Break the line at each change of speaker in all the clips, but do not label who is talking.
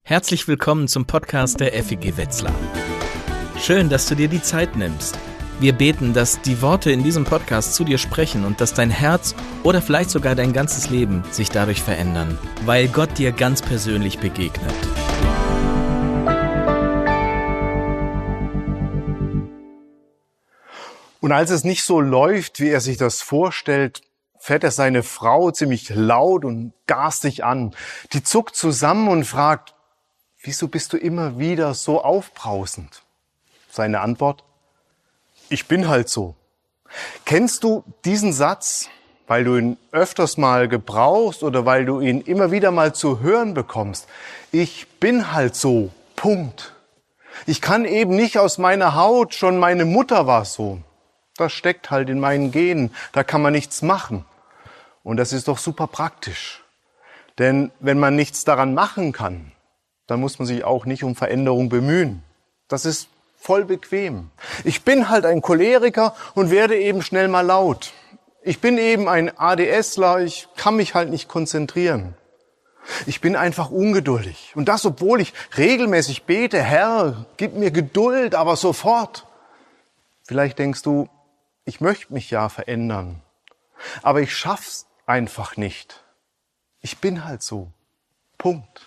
Herzlich willkommen zum Podcast der FEG Wetzlar. Schön, dass du dir die Zeit nimmst. Wir beten, dass die Worte in diesem Podcast zu dir sprechen und dass dein Herz oder vielleicht sogar dein ganzes Leben sich dadurch verändern, weil Gott dir ganz persönlich begegnet.
Und als es nicht so läuft, wie er sich das vorstellt, fährt er seine Frau ziemlich laut und garstig an. Die zuckt zusammen und fragt: Wieso bist du immer wieder so aufbrausend? Seine Antwort: Ich bin halt so. Kennst du diesen Satz, weil du ihn öfters mal gebrauchst oder weil du ihn immer wieder mal zu hören bekommst? Ich bin halt so. Punkt. Ich kann eben nicht aus meiner Haut, schon meine Mutter war so. Das steckt halt in meinen Genen, da kann man nichts machen. Und das ist doch super praktisch. Denn wenn man nichts daran machen kann, dann muss man sich auch nicht um Veränderung bemühen. Das ist voll bequem. Ich bin halt ein Choleriker und werde eben schnell mal laut. Ich bin eben ein ADSler, ich kann mich halt nicht konzentrieren. Ich bin einfach ungeduldig. Und das, obwohl ich regelmäßig bete: Herr, gib mir Geduld, aber sofort. Vielleicht denkst du: Ich möchte mich ja verändern, aber ich schaff's einfach nicht. Ich bin halt so. Punkt.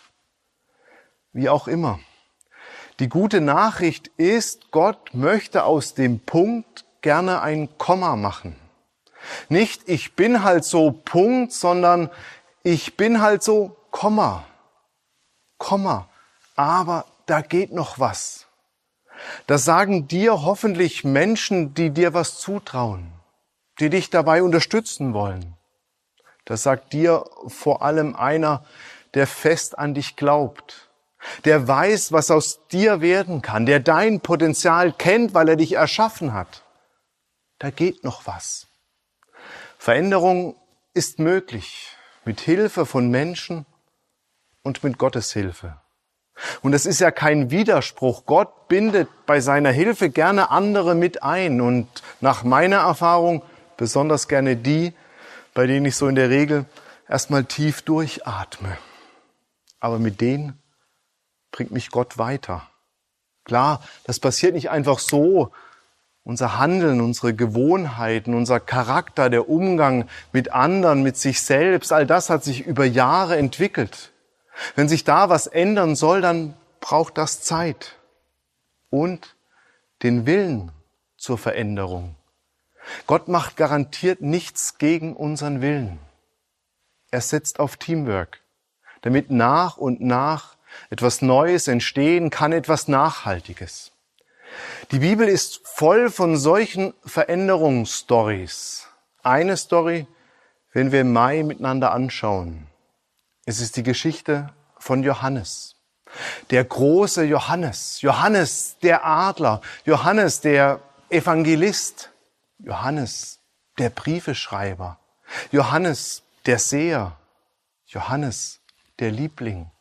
Wie auch immer. Die gute Nachricht ist, Gott möchte aus dem Punkt gerne ein Komma machen. Nicht ich bin halt so Punkt, sondern ich bin halt so Komma. Komma. Aber da geht noch was. Das sagen dir hoffentlich Menschen, die dir was zutrauen, die dich dabei unterstützen wollen. Das sagt dir vor allem einer, der fest an dich glaubt, der weiß, was aus dir werden kann, der dein Potenzial kennt, weil er dich erschaffen hat. Da geht noch was. Veränderung ist möglich mit Hilfe von Menschen und mit Gottes Hilfe. Und es ist ja kein Widerspruch. Gott bindet bei seiner Hilfe gerne andere mit ein und nach meiner Erfahrung besonders gerne die, bei denen ich so in der Regel erstmal tief durchatme. Aber mit denen bringt mich Gott weiter. Klar, das passiert nicht einfach so. Unser Handeln, unsere Gewohnheiten, unser Charakter, der Umgang mit anderen, mit sich selbst, all das hat sich über Jahre entwickelt. Wenn sich da was ändern soll, dann braucht das Zeit und den Willen zur Veränderung. Gott macht garantiert nichts gegen unseren Willen. Er setzt auf Teamwork, damit nach und nach etwas Neues entstehen kann, etwas Nachhaltiges. Die Bibel ist voll von solchen Veränderungsstories. Eine Story werden wir im Mai miteinander anschauen. Es ist die Geschichte von Johannes. Der große Johannes. Johannes, der Adler. Johannes, der Evangelist. Johannes, der Briefeschreiber. Johannes, der Seher. Johannes, der Liebling.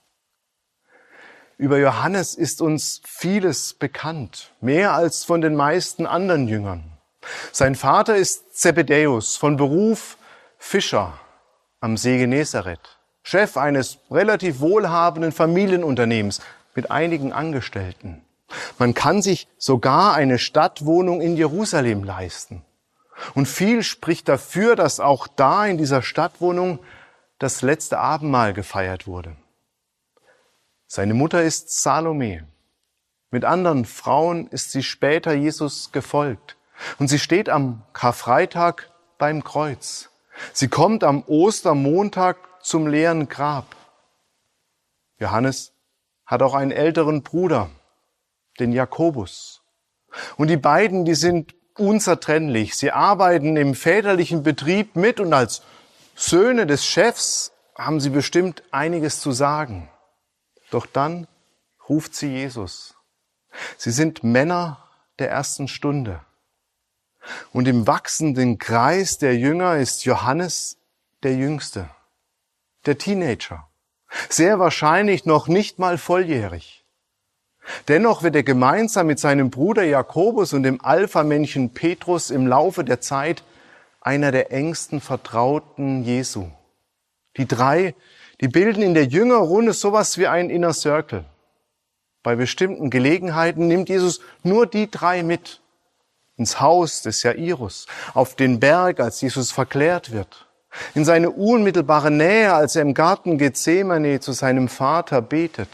Über Johannes ist uns vieles bekannt, mehr als von den meisten anderen Jüngern. Sein Vater ist Zebedäus, von Beruf Fischer am See Genezareth, Chef eines relativ wohlhabenden Familienunternehmens mit einigen Angestellten. Man kann sich sogar eine Stadtwohnung in Jerusalem leisten. Und viel spricht dafür, dass auch da in dieser Stadtwohnung das letzte Abendmahl gefeiert wurde. Seine Mutter ist Salome. Mit anderen Frauen ist sie später Jesus gefolgt. Und sie steht am Karfreitag beim Kreuz. Sie kommt am Ostermontag zum leeren Grab. Johannes hat auch einen älteren Bruder, den Jakobus. Und die beiden, die sind unzertrennlich. Sie arbeiten im väterlichen Betrieb mit und als Söhne des Chefs haben sie bestimmt einiges zu sagen. Doch dann ruft sie Jesus. Sie sind Männer der ersten Stunde. Und im wachsenden Kreis der Jünger ist Johannes der Jüngste, der Teenager, sehr wahrscheinlich noch nicht mal volljährig. Dennoch wird er gemeinsam mit seinem Bruder Jakobus und dem Alpha-Männchen Petrus im Laufe der Zeit einer der engsten Vertrauten Jesu. Die drei, Die bilden in der Jüngerrunde sowas wie einen Inner Circle. Bei bestimmten Gelegenheiten nimmt Jesus nur die 3 mit. Ins Haus des Jairus, auf den Berg, als Jesus verklärt wird, in seine unmittelbare Nähe, als er im Garten Gethsemane zu seinem Vater betet.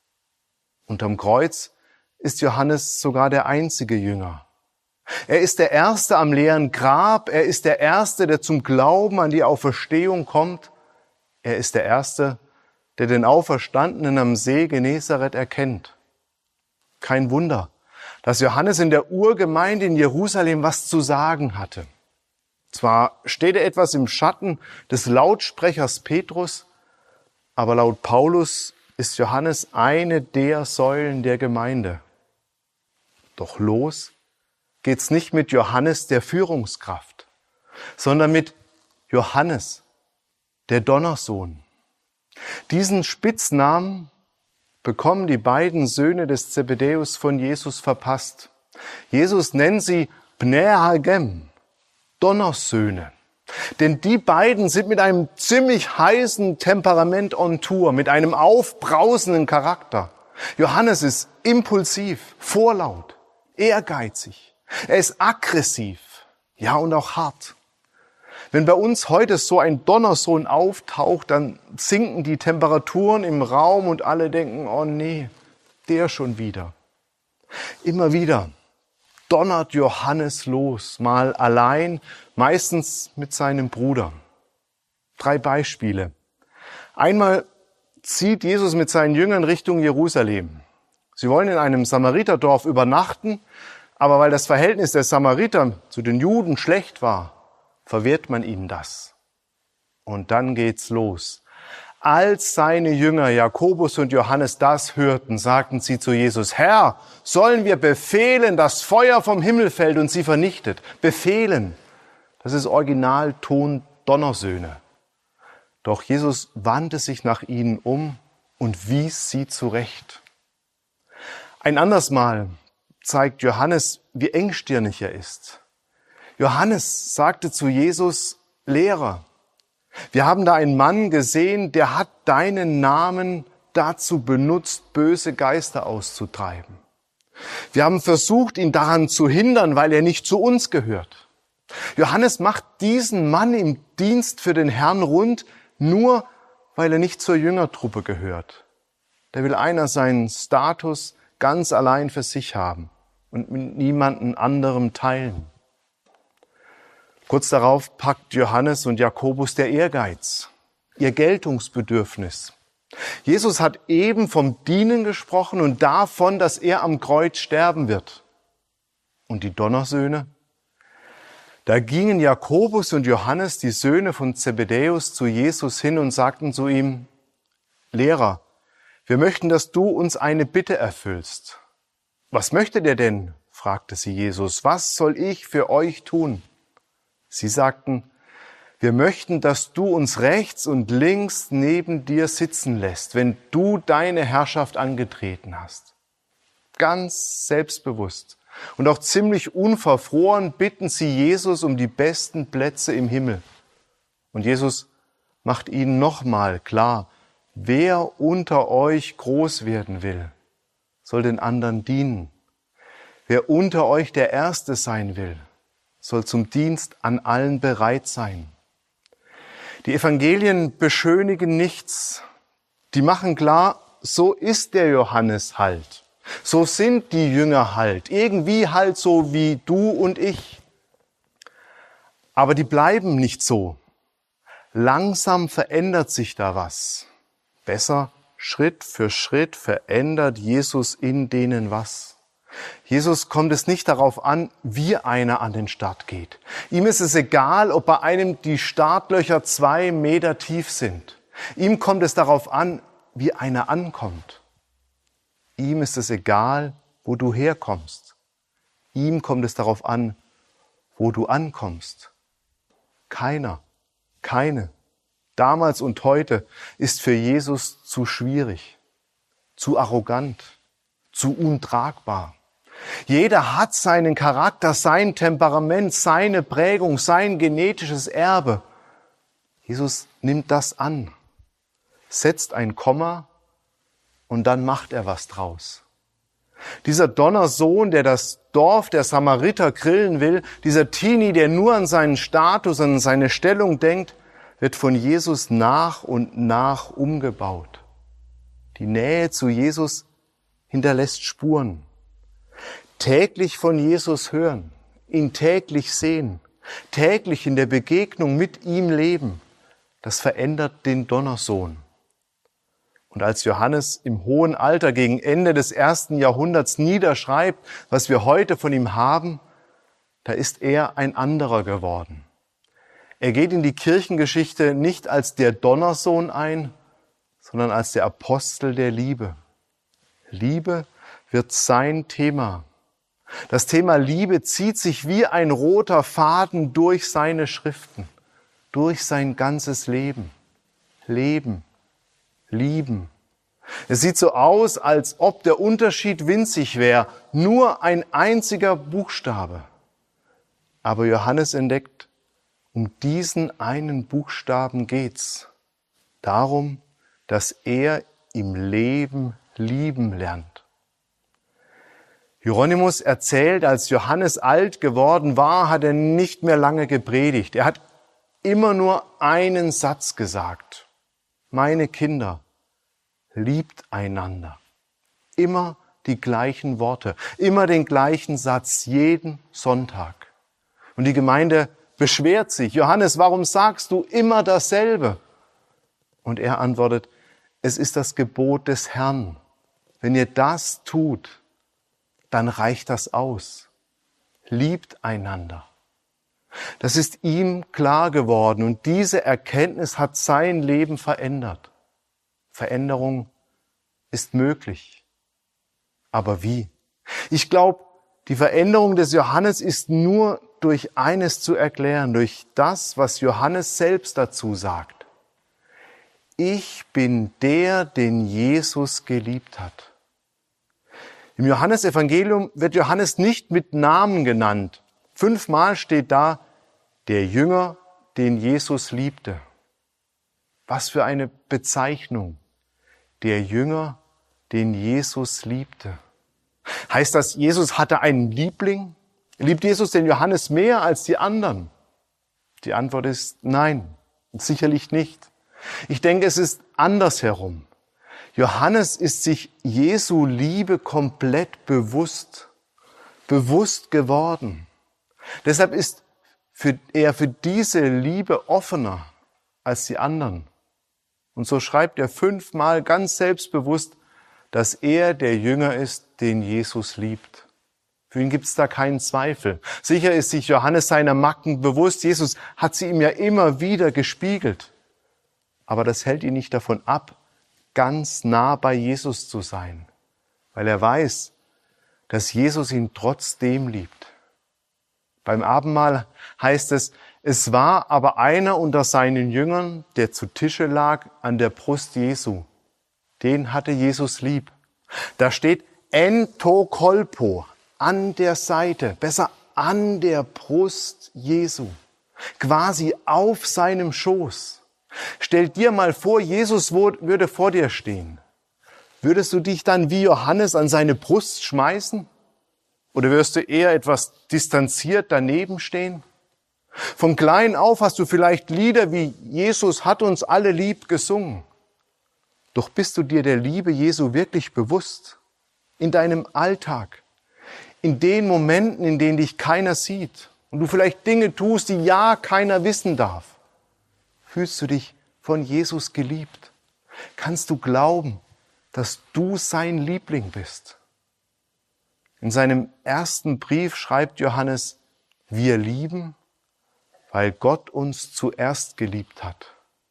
Unterm Kreuz ist Johannes sogar der einzige Jünger. Er ist der Erste am leeren Grab, er ist der Erste, der zum Glauben an die Auferstehung kommt. Er ist der Erste, der den Auferstandenen am See Genezareth erkennt. Kein Wunder, dass Johannes in der Urgemeinde in Jerusalem was zu sagen hatte. Zwar steht er etwas im Schatten des Lautsprechers Petrus, aber laut Paulus ist Johannes eine der Säulen der Gemeinde. Doch los geht's nicht mit Johannes der Führungskraft, sondern mit Johannes, der Donnersohn. Diesen Spitznamen bekommen die beiden Söhne des Zebedäus von Jesus verpasst. Jesus nennt sie Bnei Hagem, Donnersöhne. Denn die beiden sind mit einem ziemlich heißen Temperament on Tour, mit einem aufbrausenden Charakter. Johannes ist impulsiv, vorlaut, ehrgeizig. Er ist aggressiv, ja und auch hart. Wenn bei uns heute so ein Donnersohn auftaucht, dann sinken die Temperaturen im Raum und alle denken, oh nee, der schon wieder. Immer wieder donnert Johannes los, mal allein, meistens mit seinem Bruder. 3 Beispiele. Einmal zieht Jesus mit seinen Jüngern Richtung Jerusalem. Sie wollen in einem Samariterdorf übernachten, aber weil das Verhältnis der Samariter zu den Juden schlecht war, verwehrt man ihnen das. Und dann geht's los. Als seine Jünger Jakobus und Johannes das hörten, sagten sie zu Jesus, Herr, sollen wir befehlen, dass Feuer vom Himmel fällt und sie vernichtet? Befehlen. Das ist Originalton Donnersöhne. Doch Jesus wandte sich nach ihnen um und wies sie zurecht. Ein anderes Mal zeigt Johannes, wie engstirnig er ist. Johannes sagte zu Jesus, Lehrer, wir haben da einen Mann gesehen, der hat deinen Namen dazu benutzt, böse Geister auszutreiben. Wir haben versucht, ihn daran zu hindern, weil er nicht zu uns gehört. Johannes macht diesen Mann im Dienst für den Herrn rund, nur weil er nicht zur Jüngertruppe gehört. Der will einer seinen Status ganz allein für sich haben und mit niemandem anderem teilen. Kurz darauf packt Johannes und Jakobus der Ehrgeiz, ihr Geltungsbedürfnis. Jesus hat eben vom Dienen gesprochen und davon, dass er am Kreuz sterben wird. Und die Donnersöhne? Da gingen Jakobus und Johannes, die Söhne von Zebedäus, zu Jesus hin und sagten zu ihm, Lehrer, wir möchten, dass du uns eine Bitte erfüllst. Was möchtet ihr denn? Fragte sie Jesus. Was soll ich für euch tun? Sie sagten, wir möchten, dass du uns rechts und links neben dir sitzen lässt, wenn du deine Herrschaft angetreten hast. Ganz selbstbewusst und auch ziemlich unverfroren bitten sie Jesus um die besten Plätze im Himmel. Und Jesus macht ihnen nochmal klar, wer unter euch groß werden will, soll den anderen dienen. Wer unter euch der Erste sein will, soll zum Dienst an allen bereit sein. Die Evangelien beschönigen nichts. Die machen klar, so ist der Johannes halt. So sind die Jünger halt. Irgendwie halt so wie du und ich. Aber die bleiben nicht so. Langsam verändert sich da was. Besser, Schritt für Schritt verändert Jesus in denen was. Jesus kommt es nicht darauf an, wie einer an den Start geht. Ihm ist es egal, ob bei einem die Startlöcher 2 Meter tief sind. Ihm kommt es darauf an, wie einer ankommt. Ihm ist es egal, wo du herkommst. Ihm kommt es darauf an, wo du ankommst. Keiner, keine, damals und heute, ist für Jesus zu schwierig, zu arrogant, zu untragbar. Jeder hat seinen Charakter, sein Temperament, seine Prägung, sein genetisches Erbe. Jesus nimmt das an. setzt ein Komma und dann macht er was draus. Dieser Donnersohn, der das Dorf der Samariter grillen will, dieser Teenie, der nur an seinen Status, an seine Stellung denkt, wird von Jesus nach und nach umgebaut. Die Nähe zu Jesus hinterlässt Spuren. Täglich von Jesus hören, ihn täglich sehen, täglich in der Begegnung mit ihm leben, das verändert den Donnersohn. Und als Johannes im hohen Alter gegen Ende des 1. Jahrhunderts niederschreibt, was wir heute von ihm haben, da ist er ein anderer geworden. Er geht in die Kirchengeschichte nicht als der Donnersohn ein, sondern als der Apostel der Liebe. Liebe wird sein Thema. Das Thema Liebe zieht sich wie ein roter Faden durch seine Schriften, durch sein ganzes Leben. Leben, lieben. Es sieht so aus, als ob der Unterschied winzig wäre, nur ein einziger Buchstabe. Aber Johannes entdeckt, um diesen einen Buchstaben geht's. Darum, dass er im Leben lieben lernt. Hieronymus erzählt, als Johannes alt geworden war, hat er nicht mehr lange gepredigt. Er hat immer nur einen Satz gesagt. Meine Kinder, liebt einander. Immer die gleichen Worte, immer den gleichen Satz, jeden Sonntag. Und die Gemeinde beschwert sich. Johannes, warum sagst du immer dasselbe? Und er antwortet, es ist das Gebot des Herrn. Wenn ihr das tut, dann reicht das aus. Liebt einander. Das ist ihm klar geworden und diese Erkenntnis hat sein Leben verändert. Veränderung ist möglich. Aber wie? Ich glaube, die Veränderung des Johannes ist nur durch eines zu erklären, durch das, was Johannes selbst dazu sagt. Ich bin der, den Jesus geliebt hat. Im Johannesevangelium wird Johannes nicht mit Namen genannt. 5-mal steht da, der Jünger, den Jesus liebte. Was für eine Bezeichnung. Der Jünger, den Jesus liebte. Heißt das, Jesus hatte einen Liebling? Liebt Jesus den Johannes mehr als die anderen? Die Antwort ist nein, sicherlich nicht. Ich denke, es ist andersherum. Johannes ist sich Jesu Liebe komplett bewusst geworden. Deshalb ist er für diese Liebe offener als die anderen. Und so schreibt er 5-mal ganz selbstbewusst, dass er der Jünger ist, den Jesus liebt. Für ihn gibt es da keinen Zweifel. Sicher ist sich Johannes seiner Macken bewusst. Jesus hat sie ihm ja immer wieder gespiegelt. Aber das hält ihn nicht davon ab, ganz nah bei Jesus zu sein, weil er weiß, dass Jesus ihn trotzdem liebt. Beim Abendmahl heißt es, es war aber einer unter seinen Jüngern, der zu Tische lag an der Brust Jesu. Den hatte Jesus lieb. Da steht en to kolpo, an der Seite, besser an der Brust Jesu, quasi auf seinem Schoß. Stell dir mal vor, Jesus würde vor dir stehen. Würdest du dich dann wie Johannes an seine Brust schmeißen? Oder wirst du eher etwas distanziert daneben stehen? Von klein auf hast du vielleicht Lieder wie Jesus hat uns alle lieb gesungen. Doch bist du dir der Liebe Jesu wirklich bewusst? In deinem Alltag, in den Momenten, in denen dich keiner sieht und du vielleicht Dinge tust, die ja keiner wissen darf. Fühlst du dich von Jesus geliebt? Kannst du glauben, dass du sein Liebling bist? In seinem ersten Brief schreibt Johannes, wir lieben, weil Gott uns zuerst geliebt hat.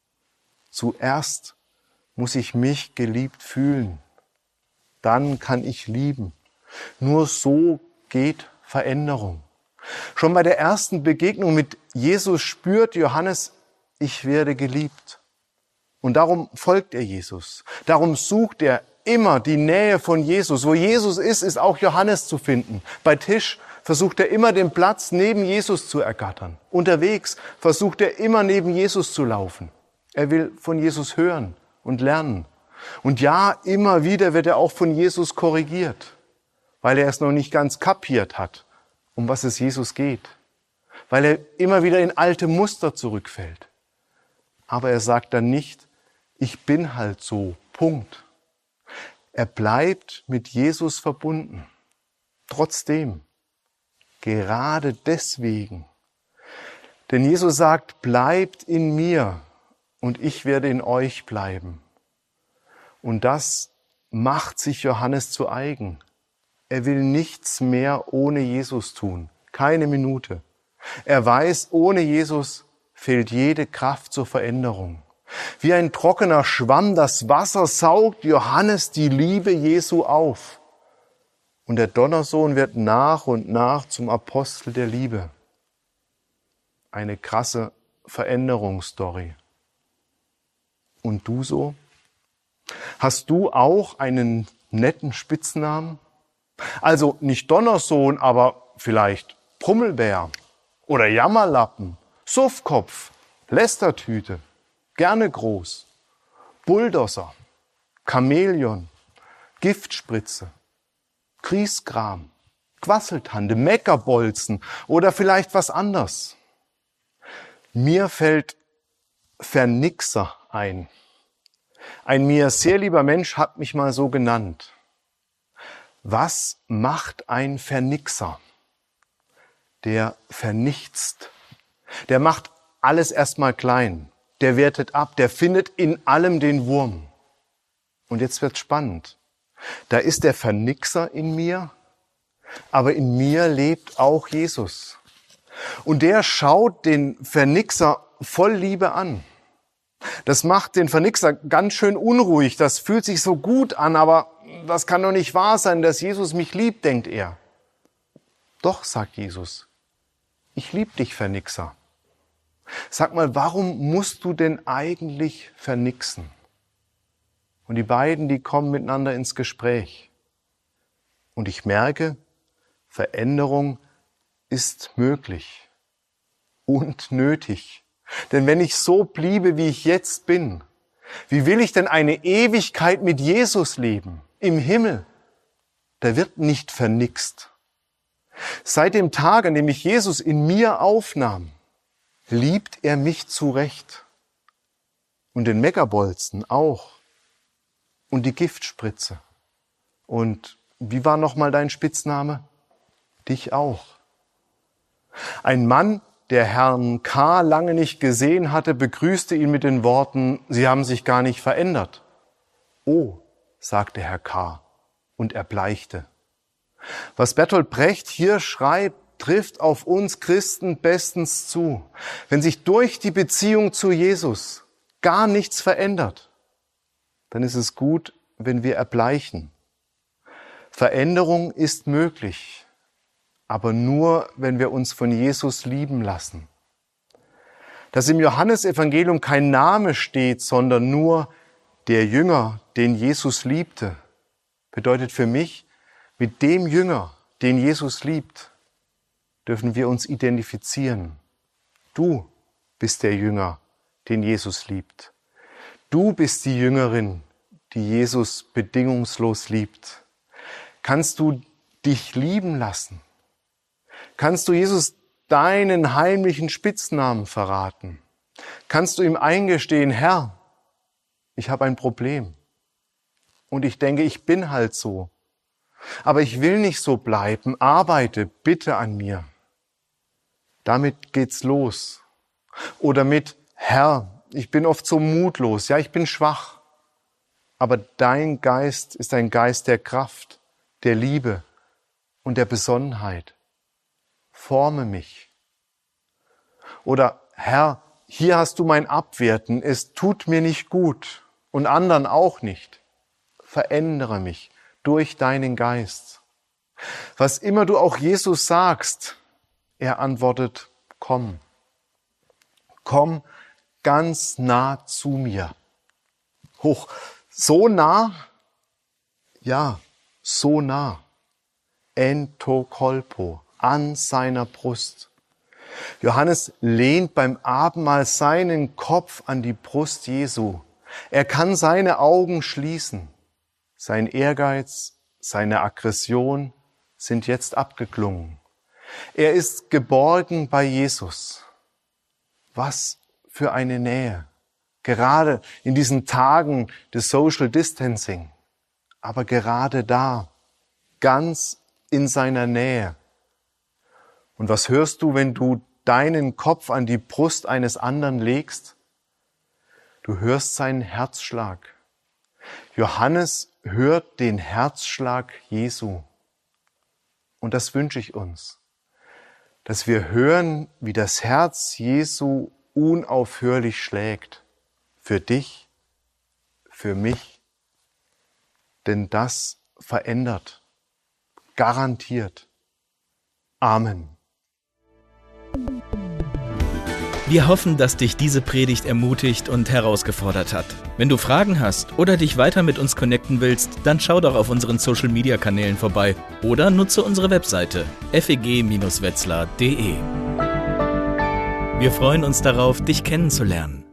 Zuerst muss ich mich geliebt fühlen. Dann kann ich lieben. Nur so geht Veränderung. Schon bei der ersten Begegnung mit Jesus spürt Johannes, ich werde geliebt. Und darum folgt er Jesus. Darum sucht er immer die Nähe von Jesus. Wo Jesus ist, ist auch Johannes zu finden. Bei Tisch versucht er immer den Platz neben Jesus zu ergattern. Unterwegs versucht er immer neben Jesus zu laufen. Er will von Jesus hören und lernen. Und ja, immer wieder wird er auch von Jesus korrigiert, weil er es noch nicht ganz kapiert hat, um was es Jesus geht. Weil er immer wieder in alte Muster zurückfällt. Aber er sagt dann nicht, ich bin halt so, Punkt. Er bleibt mit Jesus verbunden. Trotzdem, gerade deswegen. Denn Jesus sagt, bleibt in mir und ich werde in euch bleiben. Und das macht sich Johannes zu eigen. Er will nichts mehr ohne Jesus tun, keine Minute. Er weiß, ohne Jesus fehlt jede Kraft zur Veränderung. Wie ein trockener Schwamm das Wasser saugt Johannes die Liebe Jesu auf. Und der Donnersohn wird nach und nach zum Apostel der Liebe. Eine krasse Veränderungsstory. Und du so? Hast du auch einen netten Spitznamen? Also nicht Donnersohn, aber vielleicht Brummelbär oder Jammerlappen, Suffkopf, Lästertüte, gerne groß, Bulldozer, Chamäleon, Giftspritze, Griesgram, Quasseltante, Meckerbolzen oder vielleicht was anderes. Mir fällt Vernixer ein. Ein mir sehr lieber Mensch hat mich mal so genannt. Was macht ein Vernixer? Der vernichtet. Der macht alles erstmal klein. Der wertet ab. Der findet in allem den Wurm. Und jetzt wird's spannend. Da ist der Vernixer in mir, aber in mir lebt auch Jesus. Und der schaut den Vernixer voll Liebe an. Das macht den Vernixer ganz schön unruhig. Das fühlt sich so gut an, aber das kann doch nicht wahr sein, dass Jesus mich liebt, denkt er. Doch, sagt Jesus, ich liebe dich, Vernixer. Sag mal, warum musst du denn eigentlich vernixen? Und die beiden, die kommen miteinander ins Gespräch. Und ich merke, Veränderung ist möglich und nötig. Denn wenn ich so bliebe, wie ich jetzt bin, wie will ich denn eine Ewigkeit mit Jesus leben? Im Himmel. Da wird nicht vernixt. Seit dem Tag, an dem ich Jesus in mir aufnahm, liebt er mich zurecht. Und den Meckerbolzen auch. Und die Giftspritze. Und wie war nochmal dein Spitzname? Dich auch. Ein Mann, der Herrn K. lange nicht gesehen hatte, begrüßte ihn mit den Worten, Sie haben sich gar nicht verändert. Oh, sagte Herr K. und erbleichte. Was Bertolt Brecht hier schreibt, trifft auf uns Christen bestens zu. Wenn sich durch die Beziehung zu Jesus gar nichts verändert, dann ist es gut, wenn wir erbleichen. Veränderung ist möglich. Aber nur, wenn wir uns von Jesus lieben lassen. Dass im Johannesevangelium kein Name steht, sondern nur der Jünger, den Jesus liebte, bedeutet für mich, mit dem Jünger, den Jesus liebt, dürfen wir uns identifizieren. Du bist der Jünger, den Jesus liebt. Du bist die Jüngerin, die Jesus bedingungslos liebt. Kannst du dich lieben lassen? Kannst du Jesus deinen heimlichen Spitznamen verraten? Kannst du ihm eingestehen, Herr, ich habe ein Problem. Und ich denke, ich bin halt so. Aber ich will nicht so bleiben. Arbeite bitte an mir. Damit geht's los. Oder mit, Herr, ich bin oft so mutlos. Ja, ich bin schwach. Aber dein Geist ist ein Geist der Kraft, der Liebe und der Besonnenheit. Forme mich. Oder, Herr, hier hast du mein Abwerten, es tut mir nicht gut und anderen auch nicht. Verändere mich durch deinen Geist. Was immer du auch Jesus sagst, er antwortet, komm. Komm ganz nah zu mir. Hoch, so nah? Ja, so nah. Entokolpo, an seiner Brust. Johannes lehnt beim Abendmahl seinen Kopf an die Brust Jesu. Er kann seine Augen schließen. Sein Ehrgeiz, seine Aggression sind jetzt abgeklungen. Er ist geborgen bei Jesus. Was für eine Nähe. Gerade in diesen Tagen des Social Distancing. Aber gerade da, ganz in seiner Nähe. Und was hörst du, wenn du deinen Kopf an die Brust eines anderen legst? Du hörst seinen Herzschlag. Johannes hört den Herzschlag Jesu. Und das wünsche ich uns, dass wir hören, wie das Herz Jesu unaufhörlich schlägt. Für dich, für mich. Denn das verändert. Garantiert. Amen.
Wir hoffen, dass dich diese Predigt ermutigt und herausgefordert hat. Wenn du Fragen hast oder dich weiter mit uns connecten willst, dann schau doch auf unseren Social-Media-Kanälen vorbei oder nutze unsere Webseite feg-wetzlar.de. Wir freuen uns darauf, dich kennenzulernen.